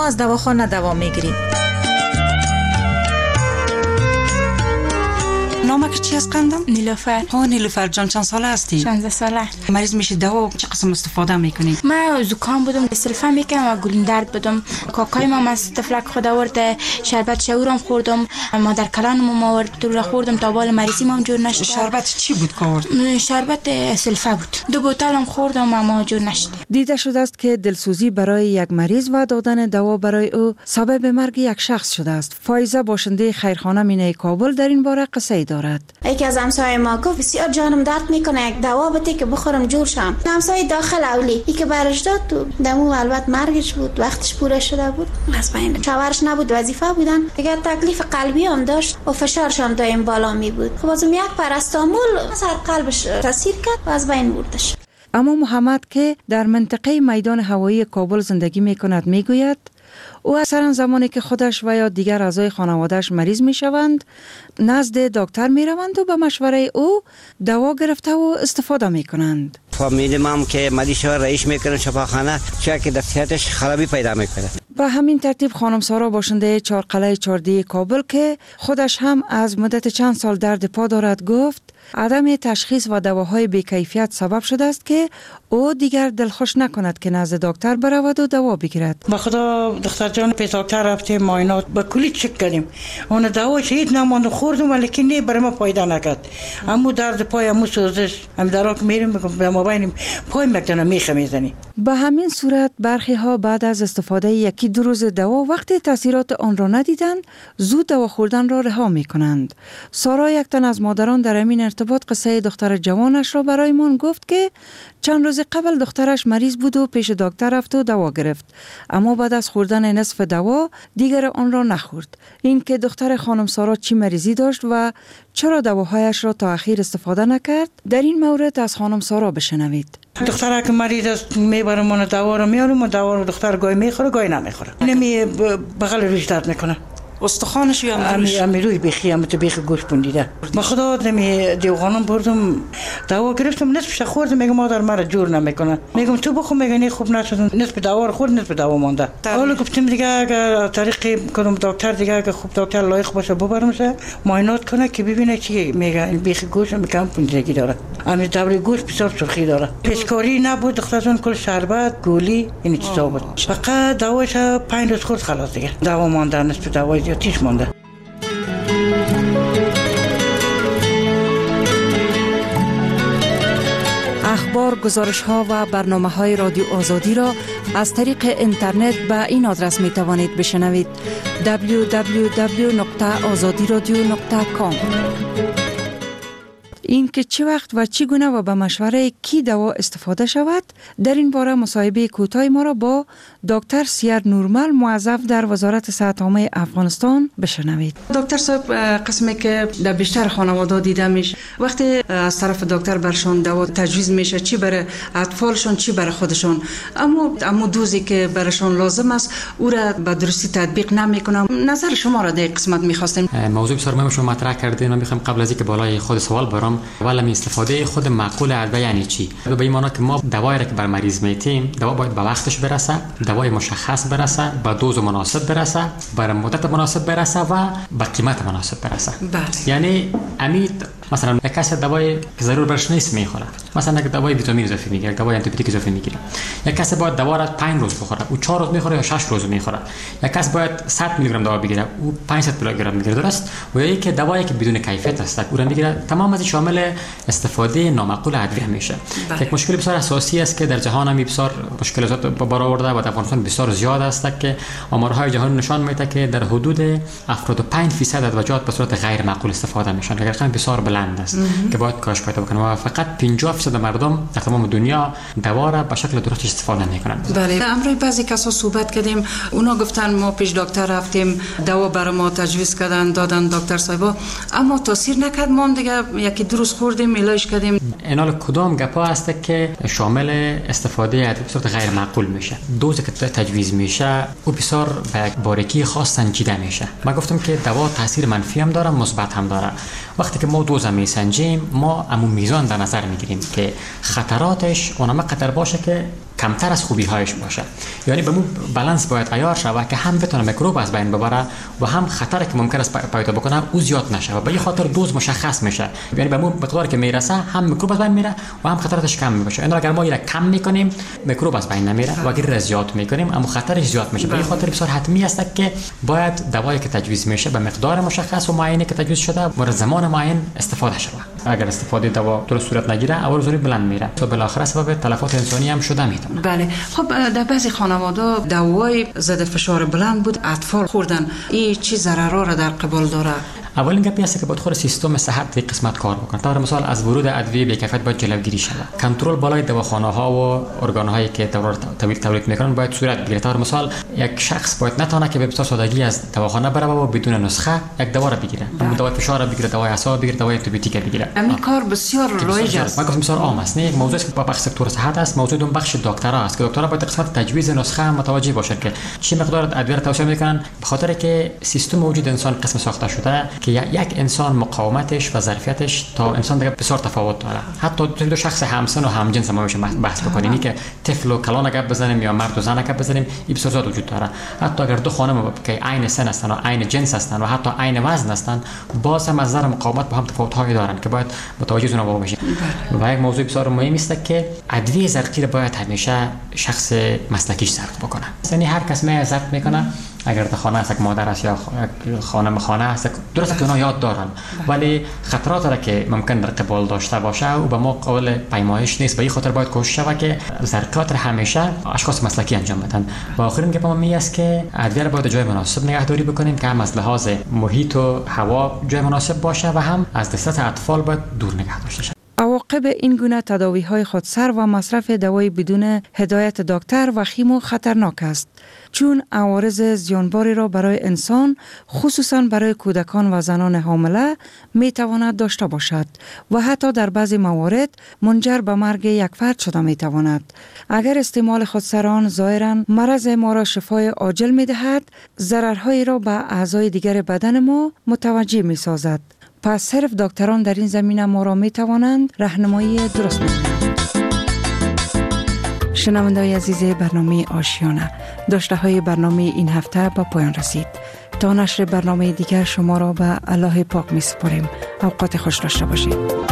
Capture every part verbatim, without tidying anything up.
از دواخانه دوا میگیرید. نامه چی از قندم؟ نیلوفر. ها نیلوفر جان چند ساله هستی؟ شانزده ساله. مریض میشی دوا چه قسم استفاده میکنی؟ من زکام بودم، سلفه میکنم و گلیم درد بودم. کاکای ما از تفلک خود آورد، شربت شعورم خوردم، مادر کلانم ما آورد تو را خوردم تا بال مریضی ما جور نشد. شربت چی بود که آورد؟ شربت سلفه بود. دو بوتلم خوردم اما جور نشد. دیده شده است که دلسوزی برای یک مریض و دادن دوا برای او سبب مرگ یک شخص شده است. فایزه باشنده خیرخانه مینه کابل در این باره قصه ای دارد. یکی از همسایه ما گفت بسیار جانم درد میکنه، یک دوا بده که بخورم جور شم. همسایه داخل اولی ای که برش داد تو دمو البته مرگش بود، وقتش پوره شده بود. از بین شوهرش نبود، وظیفه بودن دیگه، تکلیف قلبی هم داشت و فشارش هم دائم بالا می بود. خب از یک پاراستامول مثلا قلبش تاثیر کرد و از بین بردش. اما محمد که در منطقه میدان هوایی کابل زندگی میکند میگوید او اکثرا زمانی که خودش و یا دیگر اعضای خانواده‌اش مریض میشوند نزد دکتر میروند و به مشوره او دوا گرفته و استفاده میکنند. فامیل ما هم که مریض شود رئیس میکنه شفاخانه، چرا که در صحتش خرابی پیدا میکنه. به همین ترتیب خانم سارا باشنده چهارقلعه چهاردی کابل که خودش هم از مدت چند سال درد پا دارد گفت عدم تشخیص و دواهای بی‌کیفیت سبب شده است که او دیگر دلخوش نکند که نزد دکتر برود و دوا بگیرد. به خدا دختر جان پیش دکتر رفتیم، معاینات با کلی چک کردیم، اون دوا شهید نماند خوردم ولی نه برای ما فایده نکرد. اما درد پای امو سوزش هم دراک میریم به ما بینیم پای مکتنا میخه میزنی. به همین صورت برخی ها بعد از استفاده یکی دو روز دوا وقتی تاثیرات آن را ندیدند زود دوا خوردن را رها میکنند. سارا یک تن از مادران در همین ارتباط قصه دختر جوانش را برایمان گفت که چند روز قبل دخترش مریض بود و پیش دکتر رفت و دوا گرفت، اما بعد از خوردن نصف دوا دیگر آن را نخورد. این که دختر خانم سارا چی مریضی داشت و چرا دواهایش را تا اخیر استفاده نکرد، در این مورد از خانم سارا بشنوید. دختر که مریض است میبرم من دوا رو میارم و دوا رو دختر گاهی میخوره گاهی نمیخوره. نمی بغل روش درد میکنه. استخوانش یا امی امی روی بیخی هم تو بیخ گوش بندیده. ما خدا نمی دیوخانم بردم دوا گرفتم نصفش خوردم، میگم مادر مرا جور نمیکنه، میگم تو بخو، میگه نه خوب نشد، نصف دوا رو خورد نصف دوا مونده. حالا گفتم دیگه اگر طریق کدوم دکتر دیگه اگه خوب دکتر لایق باشه ببرمش معاینات کنه که ببینه چی میگه. این بیخ گوش میگم پوندگی داره، امی دبر گوش بسیار سرخی داره. پیشکاری نبود دختران کل شربت گولی این چیزا بود، فقط دواش پنج روز خورد خلاص دیگه دوا مونده، نصف دوا یا تیش مونده. اخبار، گزارش ها و برنامه های رادیو آزادی را از طریق اینترنت به این آدرس می توانید بشنوید: دبلیو دبلیو دبلیو نقطه آزادی رادیو نقطه کام. این که چه وقت و چی گونه و به مشوره کی دوا استفاده شود، در این باره مصاحبه کوتاه ما را با دکتر سیر نورمل موظف در وزارت صحت عامه افغانستان بشنوید. دکتر صاحب، قسمی که در بیشتر خانواده دیده میشه وقتی از طرف دکتر برشون دوا تجویز میشه، چی برای اطفالشون چی برای خودشون، اما اما دوزی که برشون لازم است او را به درستی تطبیق نمیکنن. نظر شما را در قسمت میخواستیم. موضوع بسیار مهم شما مطرح کردین و میخوام قبل از اینکه بالای خود سوال برم اولا می استفاده خود معقول ادویه یعنی چی؟ به این معنی که ما دوایی را که بر مریض میتیم دوا باید به وقتش برسه، دوای مشخص برسه، با دوز مناسب برسه، بر مدت مناسب برسه و با قیمت مناسب برسه. بله. یعنی امید مثلا یک کس دوای که ضرور برش نیست میخوره، مثلا یک دوای ویتامین اضافی میگیره، دوای آنتی بیوتیک اضافی میگیره، یک کس باید دوا را پنج روز بخوره، او چهار روز میخوره یا شش روز میخوره. یک کس باید صد میلی گرم دوا بگیره، او پانصد میلی گرم میگیره، درست؟ و یا اینکه دوایی که بدون کیفیت است او را میگیره. تمام از شامل استفاده نامعقول ادویه میشه. یک مشکل بسیار اساسی است که در جهان هم بسیار مشکلات برآورده و در افغانستان بسیار زیاد است که آمارهای جهانی نشان میده که در حدود هفتاد و پنج درصد ادویات به صورت غیر معقول استفاده میشن. که رقم بسیار بلند است که باید کاهش پیدا بکنه و فقط پنجاه درصد مردم در تمام دنیا دوا را به شکل درست استفاده میکنند. بله، امروز بعضی کسا صحبت کردیم، اونا گفتن ما پیش دکتر رفتیم، دوا برای ما تجویز کردن، دادن دکتر صاحبا، اما تاثیر نکرد، ما دیگه یکی دو روز خوردیم علاج کردیم. اینا کدام گپا است که شامل استفاده ادویه به صورت غیر معقول میشه. دوزی که تجویز میشه او بسیار به باریکی خاص سنجیده میشه. من گفتم که دوا تاثیر منفی هم داره، مثبت هم داره. وقتی که ما دوز میسنجیم ما همون میزان در نظر میگیریم که خطراتش اونم قدر باشه که کمتر از خوبی هایش باشه. یعنی به مو بالانس باید عیار شود که هم بتونه میکروب از بین ببره و هم خطری که ممکن است پیدا بکنه او زیاد نشه و به این خاطر دوز مشخص میشه. یعنی به مو مقداری که میرسه هم میکروب از بین میره و هم خطرش کم میشه. یعنی اگر ما اینو کم میکنیم میکروب از بین نمیره و اگر زیاد میکنیم اما خطرش زیاد میشه. به این خاطر بسیار حتمی است که باید دوایی که تجویز میشه به مقدار مشخص و معینی که تجویز شده و زمان معین استفاده شود. اگر استفاده دوا درست صورت نگیره اول زوری بلند میره و بالاخره سبب تلفات انسانی هم شده میتونه. بله. خب در بعضی خانواده دوای ضد فشار بلند بود اطفال خوردن، این چی ضررها را در قبال داره؟ اولین گپی است که باید خود سیستم صحت در قسمت کار بکنه. طور مثال از ورود ادویه بی‌کیفیت باید جلوگیری شود. کنترل بالای دواخانه ها و ارگان هایی که تولید تولید میکنن باید صورت بگیره. طور مثال یک شخص باید نتونه که به بسیار سادگی از دواخانه بره و بدون نسخه یک دوا را بگیره. دوا فشار بگیره، دوا اعصاب بگیره، دوا آنتیبیوتیک بگیره. همین کار بسیار رایج است. ما گفتم بسیار عام است. نه یک موضوع است که بخش سکتور صحت است، موضوع اون بخش دکترها است که دکترها باید قسمت تجویز نسخه متوجه باشند که چه مقدار ادویه را توصیه میکنن، به خاطر که سیستم وجود انسان قسم ساخته شده که یک انسان مقاومتش و ظرفیتش تا انسان دیگه بسیار تفاوت داره. حتی دو شخص همسن و همجنس ما میشه بحث بکنیم. اینی که طفل و کلان گپ بزنیم یا مرد و زن گپ بزنیم این بسیار زیاد وجود داره. حتی اگر دو خانم که عین سن هستن و عین جنس هستن و حتی عین وزن هستن باز هم از نظر مقاومت با هم تفاوت هایی دارن که باید متوجه اونها باشیم. و یک موضوع بسیار مهم است که ادویه زرقی را باید همیشه شخص مسلکیش ضبط بکنه. یعنی هر کس می ضبط میکنه، اگر در خانه است یک مادر است یا خانم خانه است، درست که اونها یاد دارن ولی خطرات را که ممکن در قبال داشته باشه و به ما قابل پیمایش نیست. به این خاطر باید کوشش شود که زرقات را همیشه اشخاص مسلکی انجام بدن. و آخرین گپ ما است که ادویه را باید جای مناسب نگهداری بکنیم که هم از لحاظ محیط و هوا جای مناسب باشه و هم از دسترس اطفال باید دور نگه داشته شود. عواقب این گونه تداوی‌های خودسر و مصرف دوای بدون هدایت دکتر و خیمو خطرناک است، چون عوارض زیانباری را برای انسان خصوصاً برای کودکان و زنان حامله می تواند داشته باشد و حتی در بعضی موارد منجر به مرگ یک فرد شده می تواند. اگر استعمال خودسران ظاهراً مرض ما را شفای عاجل می دهد، ضررهایی را به اعضای دیگر بدن ما متوجه می سازد. پس صرف دکتران در این زمینه ما را می توانند راهنمایی درست نمایند. شنونده‌های عزیز برنامه آشیانه، داشته های برنامه این هفته به پایان رسید. تا نشر برنامه دیگر شما را به الله پاک می سپاریم. اوقات خوش داشته باشید.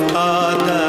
آدم